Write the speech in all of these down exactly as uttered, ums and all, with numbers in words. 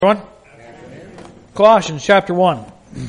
One? Colossians chapter one.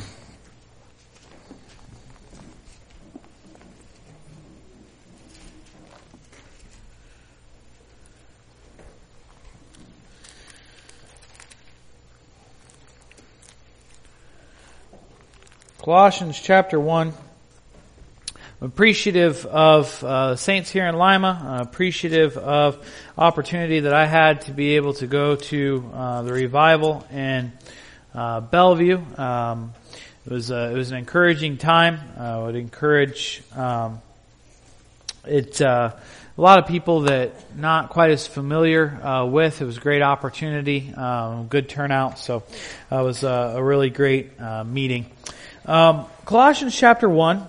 Colossians chapter one. I'm appreciative of uh, saints here in Lima, uh, appreciative of opportunity that I had to be able to go to uh, the revival in uh, Bellevue. Um, it was uh, it was an encouraging time. I would encourage um, it. Uh, a lot of people that not quite as familiar uh, with. It was a great opportunity, um, good turnout. So uh, it was a, a really great uh, meeting. Um, Colossians chapter one.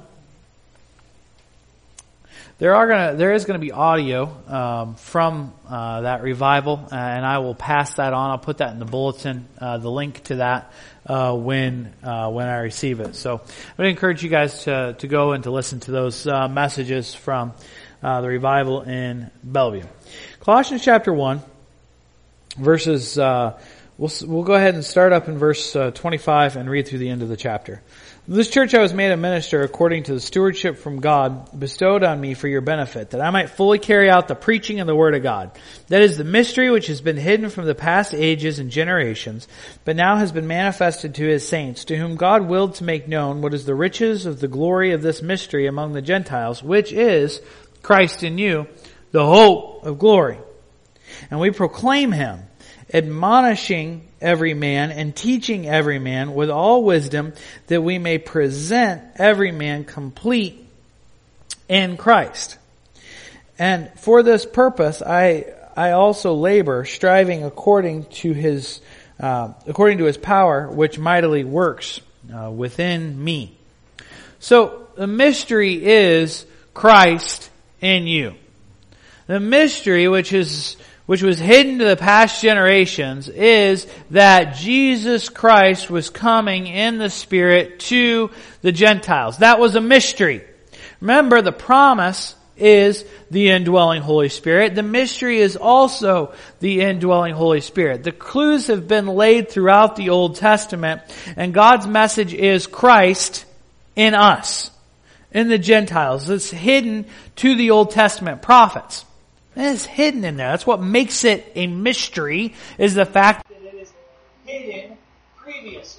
There are gonna, there is gonna be audio um, from uh, that revival, and I will pass that on. I'll put that in the bulletin, uh, the link to that uh, when uh, when I receive it. So I would encourage you guys to to go and to listen to those uh, messages from uh, the revival in Bellevue. Colossians chapter one, verses. Uh, we'll we'll go ahead and start up in verse uh, twenty-five and read through the end of the chapter. This church I was made a minister according to the stewardship from God bestowed on me for your benefit, that I might fully carry out the preaching of the Word of God. That is the mystery which has been hidden from the past ages and generations, but now has been manifested to His saints, to whom God willed to make known what is the riches of the glory of this mystery among the Gentiles, which is Christ in you, the hope of glory. And we proclaim Him, admonishing every man and teaching every man with all wisdom, that we may present every man complete in Christ. And for this purpose, I I also labor, striving according to His uh, according to His power, which mightily works uh, within me. So the mystery is Christ in you. The mystery, which is which was hidden to the past generations, is that Jesus Christ was coming in the Spirit to the Gentiles. That was a mystery. Remember, the promise is the indwelling Holy Spirit. The mystery is also the indwelling Holy Spirit. The clues have been laid throughout the Old Testament, and God's message is Christ in us, in the Gentiles. It's hidden to the Old Testament prophets. It's hidden in there. That's what makes it a mystery, is the fact that it is hidden previously.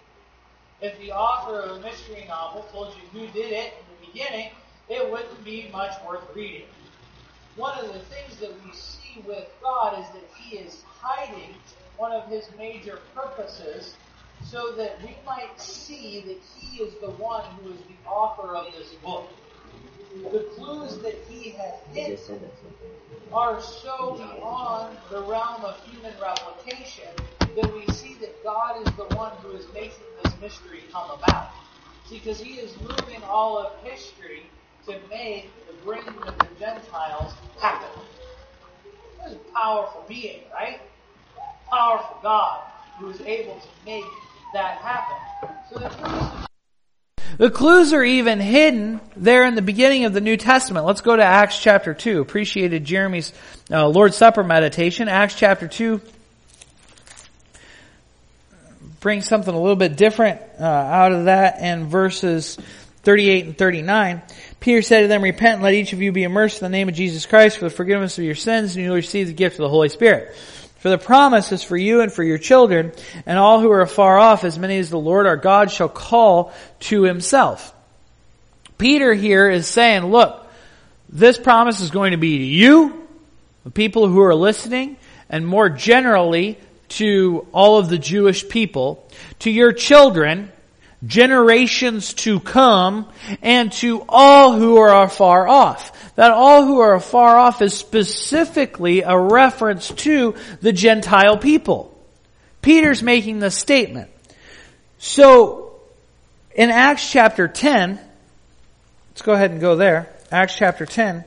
If the author of a mystery novel told you who did it in the beginning, it wouldn't be much worth reading. One of the things that we see with God is that He is hiding one of His major purposes so that we might see that He is the one who is the author of this book. The clues that He has hidden are so beyond the realm of human replication that we see that God is the one who is making this mystery come about. See, because He is moving all of history to make the bringing of the Gentiles happen. This is a powerful being, right? Powerful God who is able to make that happen. So the clues The clues are even hidden there in the beginning of the New Testament. Let's go to Acts chapter two. Appreciated Jeremy's uh, Lord's Supper meditation. Acts chapter two brings something a little bit different uh, out of that in verses thirty-eight and thirty-nine. Peter said to them, "Repent and let each of you be immersed in the name of Jesus Christ for the forgiveness of your sins, and you will receive the gift of the Holy Spirit. For the promise is for you and for your children, and all who are afar off, as many as the Lord our God shall call to Himself." Peter here is saying, look, this promise is going to be to you, the people who are listening, and more generally to all of the Jewish people, to your children, generations to come, and to all who are afar off. That all who are afar off is specifically a reference to the Gentile people. Peter's making this statement. So, in Acts chapter ten, let's go ahead and go there. Acts chapter ten.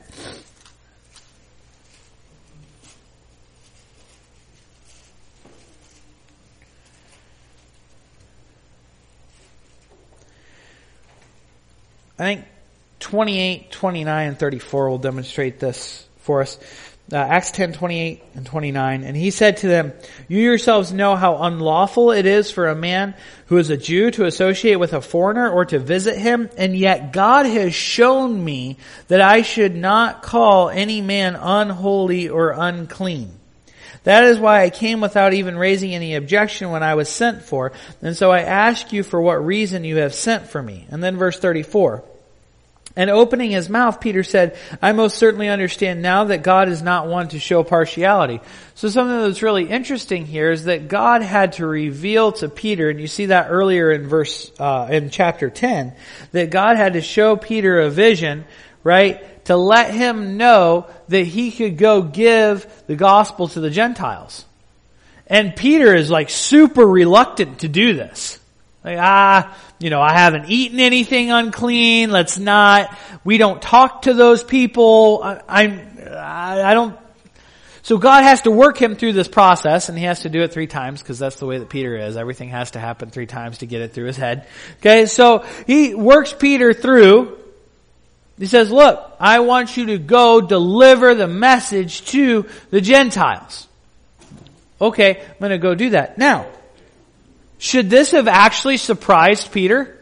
I think twenty-eight, twenty-nine, and thirty-four will demonstrate this for us. Uh, Acts ten, twenty-eight and twenty-nine. And he said to them, "You yourselves know how unlawful it is for a man who is a Jew to associate with a foreigner or to visit him. And yet God has shown me that I should not call any man unholy or unclean. That is why I came without even raising any objection when I was sent for. And so I ask you for what reason you have sent for me." And then verse thirty-four. "And opening his mouth, Peter said, I most certainly understand now that God is not one to show partiality." So something that's really interesting here is that God had to reveal to Peter, and you see that earlier in verse, uh, in chapter ten, that God had to show Peter a vision, right, to let him know that he could go give the gospel to the Gentiles. And Peter is like super reluctant to do this. Like, ah, you know, I haven't eaten anything unclean. Let's not. We don't talk to those people. I, I'm, I, I don't. So God has to work him through this process, and he has to do it three times because that's the way that Peter is. Everything has to happen three times to get it through his head. Okay, so he works Peter through. He says, "Look, I want you to go deliver the message to the Gentiles." Okay, I'm going to go do that. Now, should this have actually surprised Peter?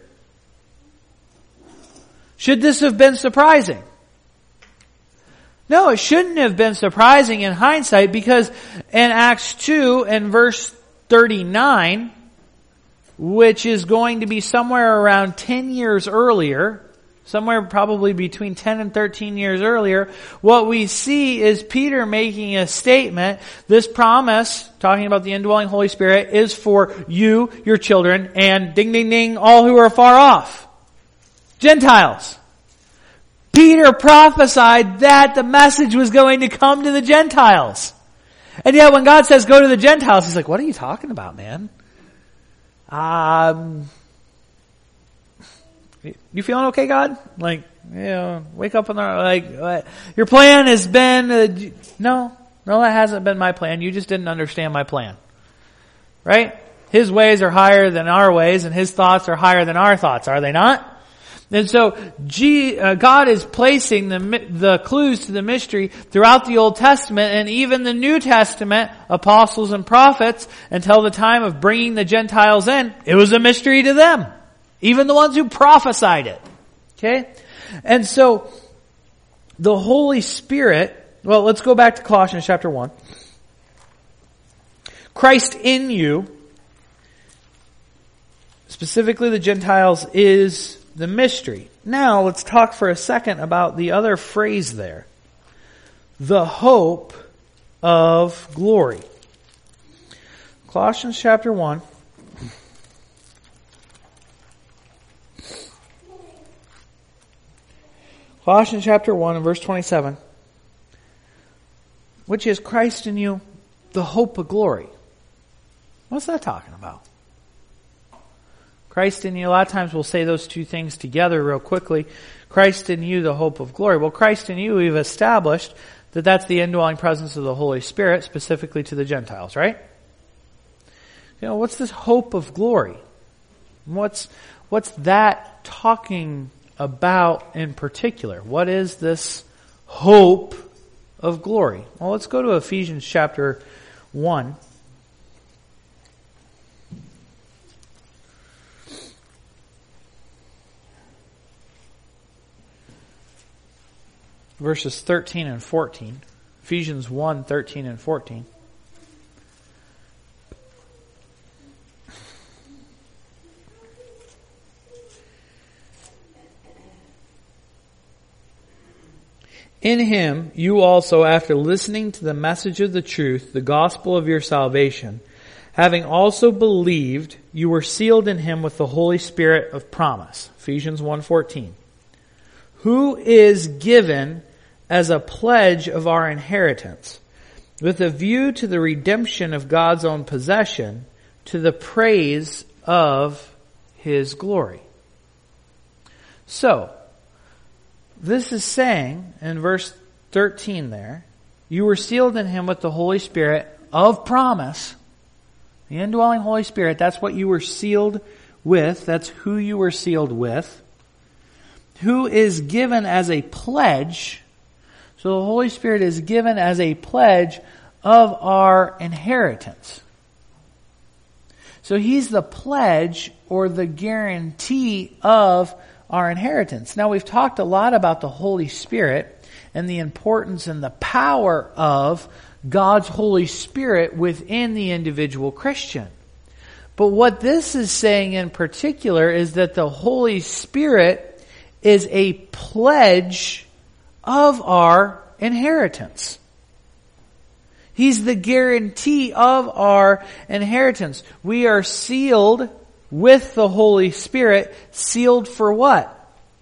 Should this have been surprising? No, it shouldn't have been surprising in hindsight, because in Acts two and verse thirty-nine, which is going to be somewhere around ten years earlier, somewhere probably between ten and thirteen years earlier, what we see is Peter making a statement. This promise, talking about the indwelling Holy Spirit, is for you, your children, and ding ding ding, all who are far off. Gentiles. Peter prophesied that the message was going to come to the Gentiles. And yet when God says go to the Gentiles, he's like, what are you talking about, man? Um... You feeling okay, God? Like, you know, wake up in the, like, what? Your plan has been, uh, no, no, that hasn't been my plan. You just didn't understand my plan. Right? His ways are higher than our ways, and His thoughts are higher than our thoughts, are they not? And so, G, uh, God is placing the, the clues to the mystery throughout the Old Testament and even the New Testament, apostles and prophets, until the time of bringing the Gentiles in. It was a mystery to them. Even the ones who prophesied it. Okay? And so, the Holy Spirit, well, let's go back to Colossians chapter one. Christ in you, specifically the Gentiles, is the mystery. Now, let's talk for a second about the other phrase there. The hope of glory. Colossians chapter one. Colossians chapter one and verse twenty-seven, which is Christ in you, the hope of glory. What's that talking about? Christ in you, a lot of times we'll say those two things together real quickly. Christ in you, the hope of glory. Well, Christ in you, we've established that that's the indwelling presence of the Holy Spirit, specifically to the Gentiles, right? You know, what's this hope of glory? What's, what's that talking about in particular? What is this hope of glory? Well, let's go to Ephesians chapter one. Verses thirteen and fourteen. Ephesians one, thirteen and fourteen. In Him, you also, after listening to the message of the truth, the gospel of your salvation, having also believed, you were sealed in Him with the Holy Spirit of promise. Ephesians one fourteen. Who is given as a pledge of our inheritance, with a view to the redemption of God's own possession, to the praise of His glory. So, this is saying, in verse thirteen there, you were sealed in Him with the Holy Spirit of promise. The indwelling Holy Spirit, that's what you were sealed with. That's who you were sealed with. Who is given as a pledge. So the Holy Spirit is given as a pledge of our inheritance. So He's the pledge or the guarantee of our inheritance. Now we've talked a lot about the Holy Spirit and the importance and the power of God's Holy Spirit within the individual Christian. But what this is saying in particular is that the Holy Spirit is a pledge of our inheritance. He's the guarantee of our inheritance. We are sealed with the Holy Spirit. Sealed for what?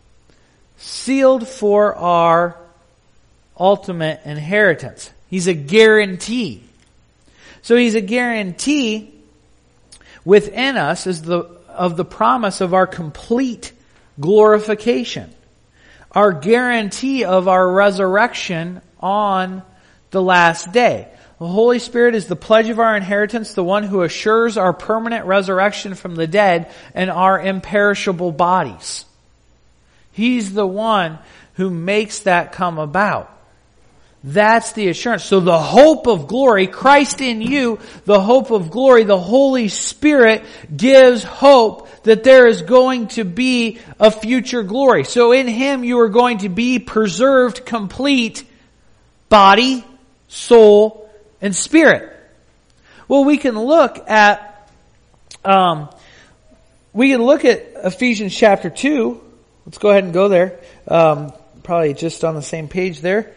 Sealed for our ultimate inheritance. He's a guarantee. So He's a guarantee within us is the of the promise of our complete glorification. Our guarantee of our resurrection on the last day. The Holy Spirit is the pledge of our inheritance, the one who assures our permanent resurrection from the dead and our imperishable bodies. He's the one who makes that come about. That's the assurance. So the hope of glory, Christ in you, the hope of glory, the Holy Spirit gives hope that there is going to be a future glory. So in Him you are going to be preserved complete, body, soul, and spirit. Well, we can look at, um, we can look at Ephesians chapter two. Let's go ahead and go there. Um, probably just on the same page there.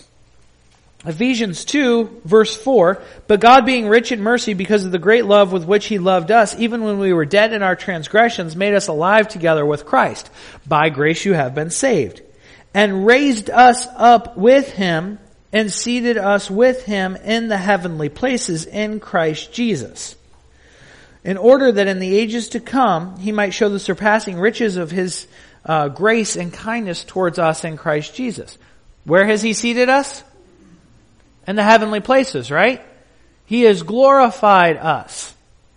Ephesians two, verse four, but God being rich in mercy because of the great love with which He loved us, even when we were dead in our transgressions, made us alive together with Christ. By grace you have been saved. And raised us up with Him and seated us with Him in the heavenly places in Christ Jesus, in order that in the ages to come He might show the surpassing riches of His uh, grace and kindness towards us in Christ Jesus. Where has He seated us? In the heavenly places, right? He has glorified us.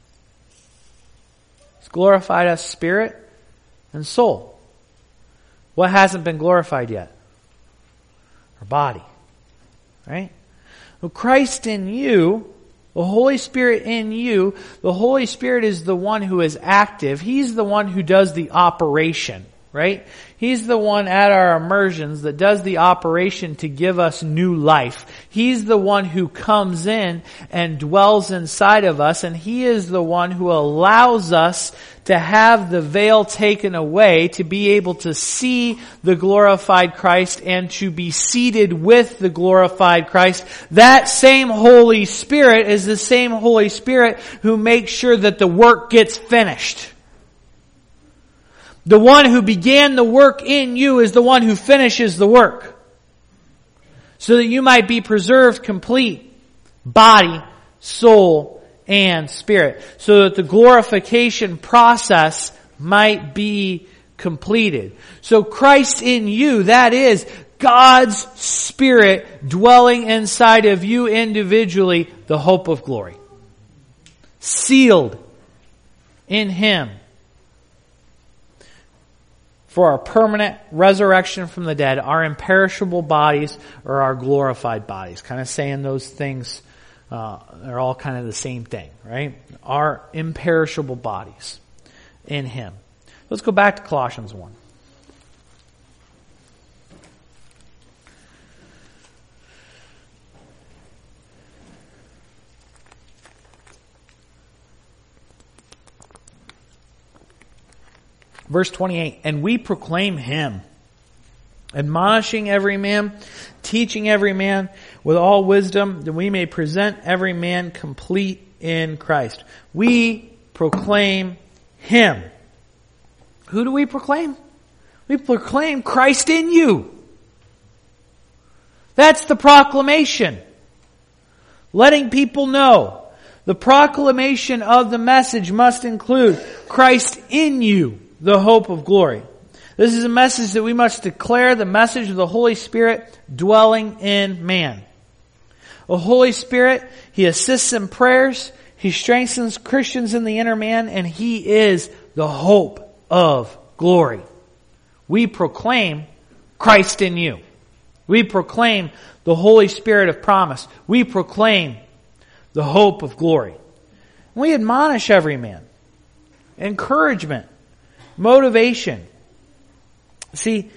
He's glorified us spirit and soul. What hasn't been glorified yet? Our body. Right? Well, Christ in you, the Holy Spirit in you, the Holy Spirit is the one who is active. He's the one who does the operation, right? He's the one at our immersions that does the operation to give us new life. He's the one who comes in and dwells inside of us, and He is the one who allows us to have the veil taken away, to be able to see the glorified Christ and to be seated with the glorified Christ. That same Holy Spirit is the same Holy Spirit who makes sure that the work gets finished. The one who began the work in you is the one who finishes the work, so that you might be preserved complete, body, soul, and spirit, so that the glorification process might be completed. So Christ in you, that is God's Spirit dwelling inside of you individually, the hope of glory. Sealed in Him for our permanent resurrection from the dead, our imperishable bodies or our glorified bodies. Kind of saying those things, uh, they're all kind of the same thing, right? Our imperishable bodies in Him. Let's go back to Colossians one. Verse twenty-eight, and we proclaim Him, admonishing every man, teaching every man with all wisdom, that we may present every man complete in Christ. We proclaim Him. Who do we proclaim? We proclaim Christ in you. That's the proclamation. Letting people know. The proclamation of the message must include Christ in you, the hope of glory. This is a message that we must declare, the message of the Holy Spirit dwelling in man. The Holy Spirit, He assists in prayers, He strengthens Christians in the inner man, and He is the hope of glory. We proclaim Christ in you. We proclaim the Holy Spirit of promise. We proclaim the hope of glory. We admonish every man. Encouragement. Motivation. See,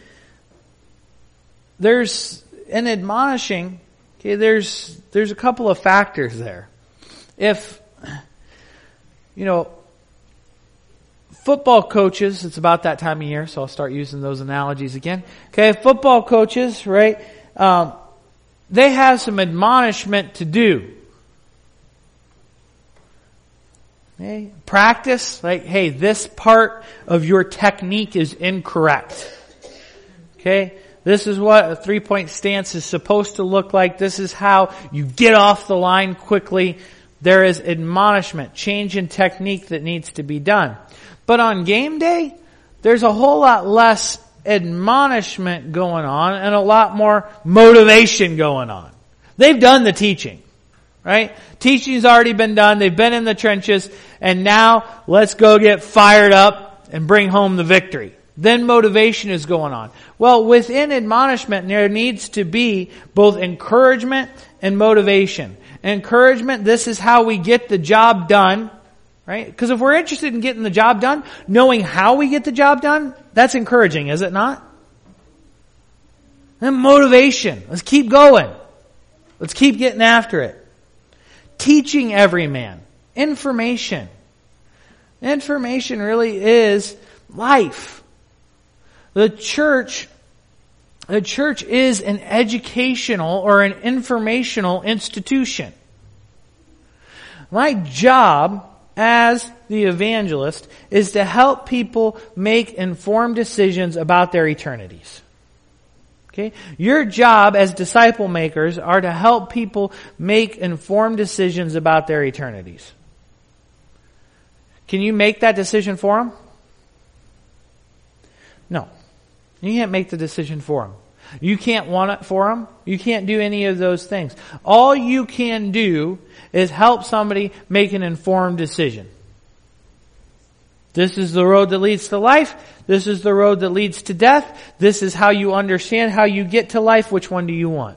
there's, in admonishing, okay, there's, there's a couple of factors there. If, you know, football coaches, it's about that time of year, so I'll start using those analogies again. Okay, football coaches, right, um, they have some admonishment to do. Okay, practice, like, hey, this part of your technique is incorrect. Okay, this is what a three-point stance is supposed to look like. This is how you get off the line quickly. There is admonishment, change in technique that needs to be done. But on game day, there's a whole lot less admonishment going on and a lot more motivation going on. They've done the teaching, right? Teaching's already been done. They've been in the trenches. And now let's go get fired up and bring home the victory. Then motivation is going on. Well, within admonishment, there needs to be both encouragement and motivation. Encouragement, this is how we get the job done, right? Because if we're interested in getting the job done, knowing how we get the job done, that's encouraging, is it not? And motivation, let's keep going. Let's keep getting after it. Teaching every man. Information. Information really is life. The church, the church is an educational or an informational institution. My job as the evangelist is to help people make informed decisions about their eternities. Okay? Your job as disciple makers are to help people make informed decisions about their eternities. Can you make that decision for them? No. You can't make the decision for them. You can't want it for them. You can't do any of those things. All you can do is help somebody make an informed decision. This is the road that leads to life. This is the road that leads to death. This is how you understand how you get to life. Which one do you want?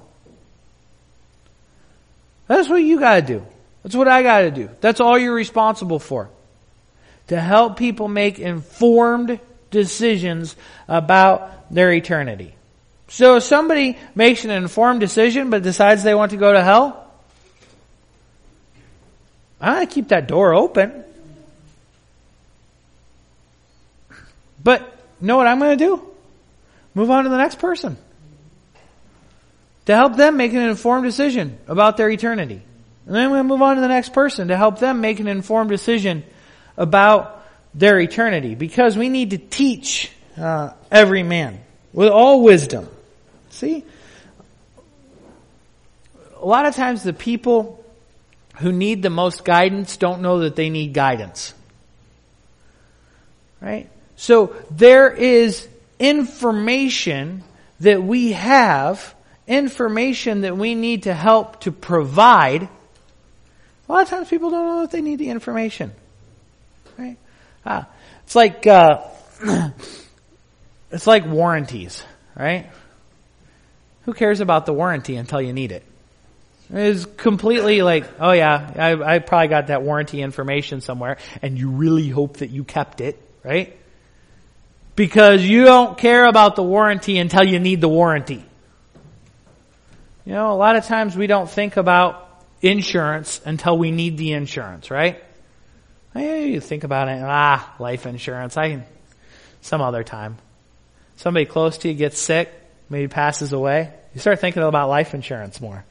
That's what you got to do. That's what I got to do. That's all you're responsible for. To help people make informed decisions about their eternity. So if somebody makes an informed decision but decides they want to go to hell, I gotta keep that door open. But you know what I'm going to do? Move on to the next person. To help them make an informed decision about their eternity. And then I'm going to move on to the next person to help them make an informed decision about their eternity. Because we need to teach uh, every man with all wisdom. See? A lot of times the people who need the most guidance don't know that they need guidance. Right? So there is information that we have, information that we need to help to provide. A lot of times people don't know that they need the information. Right? Ah, it's like uh, it's like warranties, right? Who cares about the warranty until you need it? It's completely like, oh yeah, I, I probably got that warranty information somewhere, and you really hope that you kept it, right? Because you don't care about the warranty until you need the warranty. You know, a lot of times we don't think about insurance until we need the insurance, right? Hey, you think about it, ah, life insurance, I can, some other time. Somebody close to you gets sick, maybe passes away, you start thinking about life insurance more.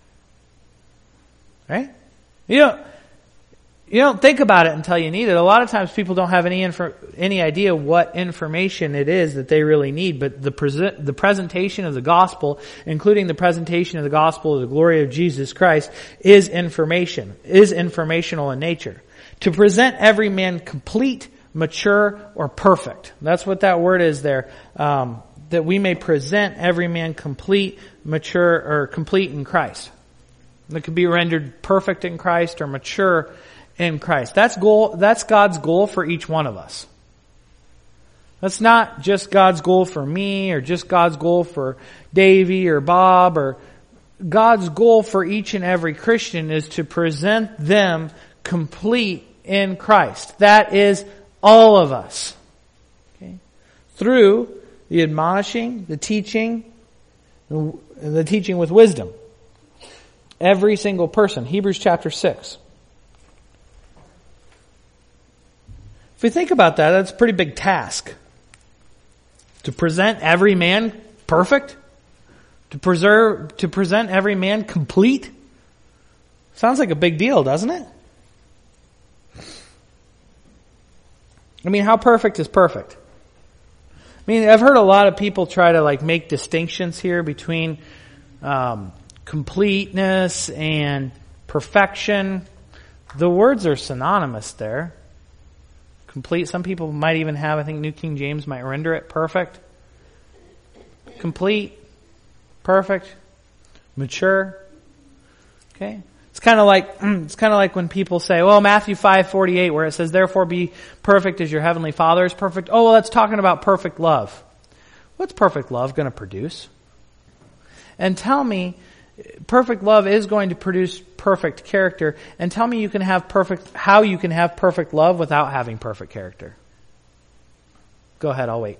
Right? You don't, you don't think about it until you need it. A lot of times people don't have any info, any idea what information it is that they really need, but the present, the presentation of the gospel, including the presentation of the gospel of the glory of Jesus Christ, is information, is informational in nature. To present every man complete, mature, or perfect. That's what that word is there. Um, that we may present every man complete, mature, or complete in Christ. That could be rendered perfect in Christ or mature in Christ. That's goal, that's God's goal for each one of us. That's not just God's goal for me or just God's goal for Davey or Bob. Or God's goal for each and every Christian is to present them complete in Christ. That is all of us. Okay? Through the admonishing, the teaching, the teaching with wisdom. Every single person. Hebrews chapter six. If we think about that, that's a pretty big task. To present every man perfect? To preserve, to present every man complete? Sounds like a big deal, doesn't it? I mean, how perfect is perfect? I mean, I've heard a lot of people try to like make distinctions here between um, completeness and perfection. The words are synonymous there. Complete. Some people might even have, I think New King James might render it perfect. Complete. Perfect. Mature. Okay. It's kind of like, it's kind of like when people say, well, Matthew five forty-eight, where it says, therefore be perfect as your heavenly Father is perfect. Oh, well, that's talking about perfect love. What's perfect love going to produce? And tell me, perfect love is going to produce perfect character. And tell me you can have perfect, how you can have perfect love without having perfect character. Go ahead, I'll wait.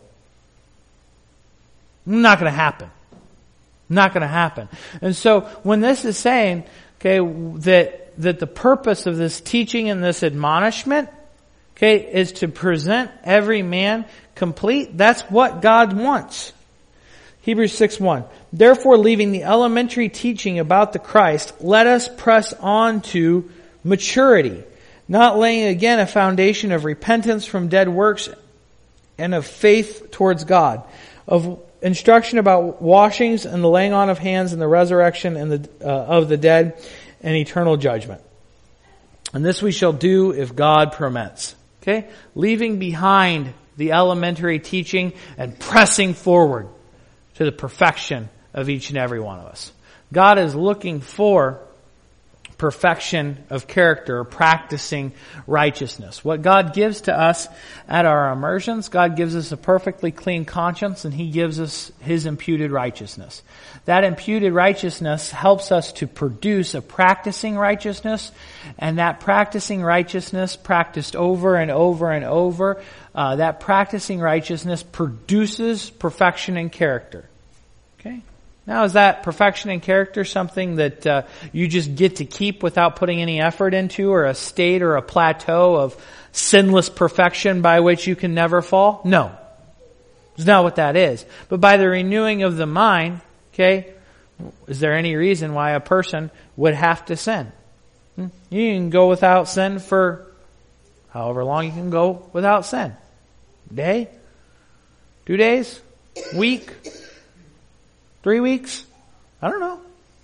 Not going to happen. Not going to happen. And so when this is saying, okay, that, that the purpose of this teaching and this admonishment, okay, is to present every man complete, that's what God wants. Hebrews six one. Therefore, leaving the elementary teaching about the Christ, let us press on to maturity, not laying again a foundation of repentance from dead works and of faith towards God, of instruction about washings and the laying on of hands and the resurrection and the, uh, of the dead and eternal judgment. And this we shall do if God permits. Okay? Leaving behind the elementary teaching and pressing forward to the perfection of each and every one of us. God is looking for perfection of character, practicing righteousness. What God gives to us at our immersions, God gives us a perfectly clean conscience, and He gives us His imputed righteousness. That imputed righteousness helps us to produce a practicing righteousness, and that practicing righteousness, practiced over and over and over, uh, that practicing righteousness produces perfection in character. Okay? Now, is that perfection in character something that uh, you just get to keep without putting any effort into, or a state or a plateau of sinless perfection by which you can never fall? No. It's not what that is. But by the renewing of the mind, okay, is there any reason why a person would have to sin? Hmm? You can go without sin for however long you can go without sin. Day? Two days? Week? Three weeks? I don't know.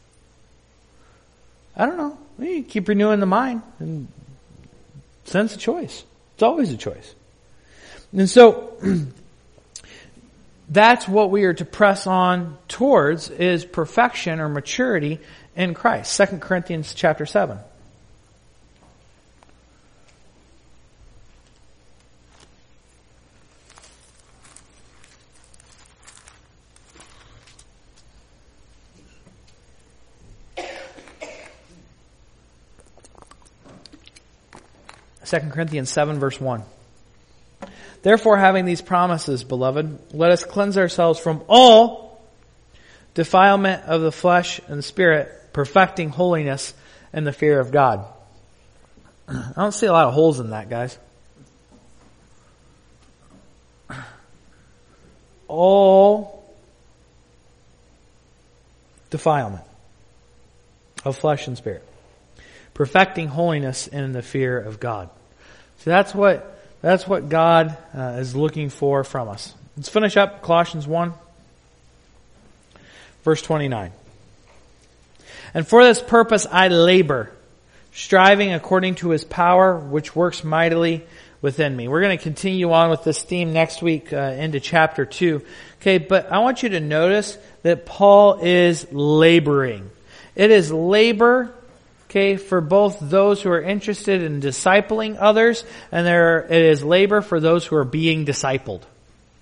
I don't know. You keep renewing the mind, and sin's a choice. It's always a choice. And so, that's what we are to press on towards, is perfection or maturity in Christ. Second Corinthians chapter seven. Second Corinthians seven verse one. Therefore, having these promises, beloved, let us cleanse ourselves from all defilement of the flesh and spirit, perfecting holiness in the fear of God. I don't see a lot of holes in that, guys. All defilement of flesh and spirit, perfecting holiness in the fear of God. So that's what that's what God uh, is looking for from us. Let's finish up Colossians one, verse twenty-nine. And for this purpose I labor, striving according to His power, which works mightily within me. We're going to continue on with this theme next week uh, into chapter two. Okay, but I want you to notice that Paul is laboring. It is labor, okay, for both those who are interested in discipling others, and there it is labor for those who are being discipled.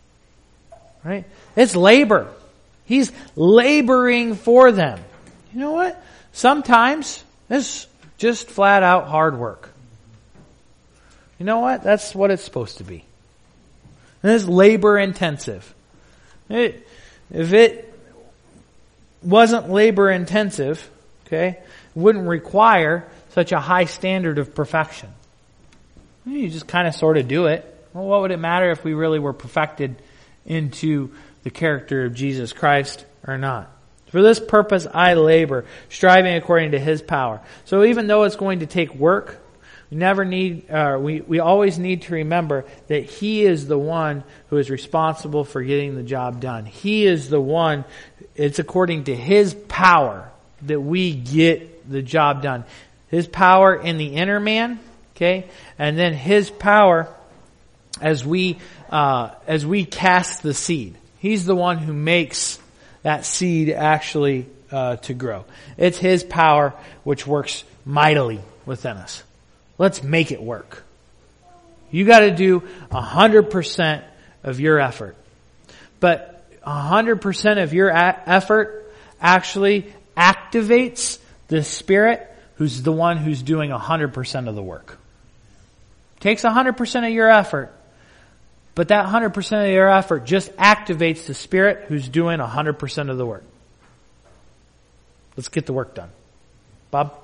Right? It's labor. He's laboring for them. You know what? Sometimes it's just flat out hard work. You know what? That's what it's supposed to be. And it's labor intensive. It, if it wasn't labor intensive, okay, it wouldn't require such a high standard of perfection. You just kind of sort of do it. Well, what would it matter if we really were perfected into the character of Jesus Christ or not? For this purpose I labor, striving according to His power. So even though it's going to take work, we never need, uh, we, we always need to remember that He is the one who is responsible for getting the job done. He is the one, it's according to His power that we get the job done. His power in the inner man, okay, and then His power as we uh, as we cast the seed. He's the one who makes that seed actually uh, to grow. It's His power which works mightily within us. Let's make it work. You got to do a hundred percent of your effort, but a hundred percent of your a- effort actually activates the Spirit, who's the one who's doing a hundred percent of the work. Takes a hundred percent of your effort, but that hundred percent of your effort just activates the Spirit who's doing a hundred percent of the work. Let's get the work done. Bob?